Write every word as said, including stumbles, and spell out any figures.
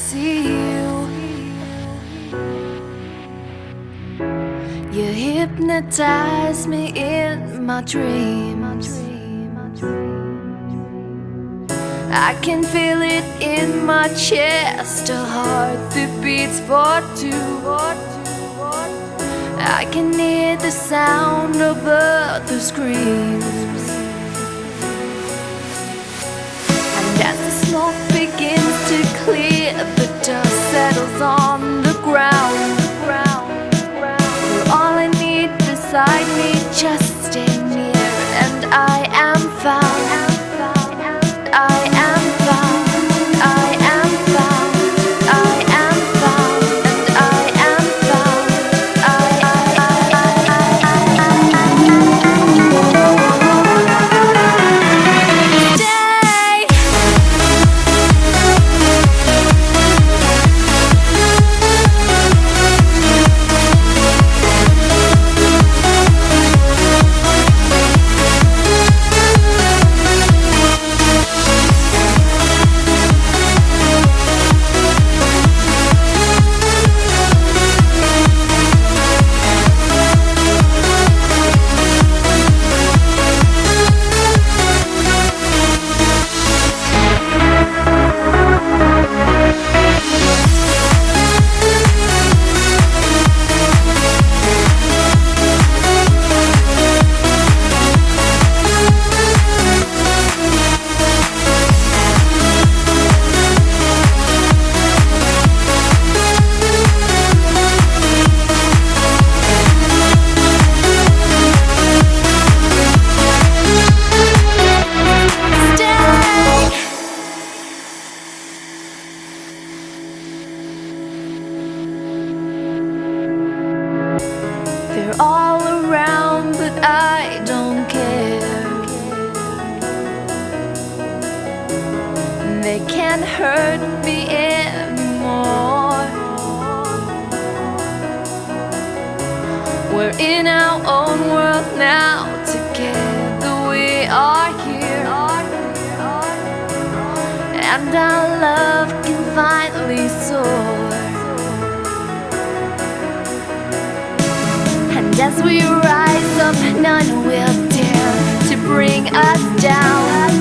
see you. You hypnotize me in my dreams. I can feel it in my chest, a heart that beats for two. I can hear the sound of other screams. And as the smoke begins to clear, the dust settles on the ground. You're all I need beside me, just stay near, and I am found. I am found. I am found. I am found. And I am found. I, I, I, they're all around, but I don't care. They can't hurt me anymore. We're in our own world now, together we are here, and our love can finally soar. And as we rise up, none will dare to bring us down.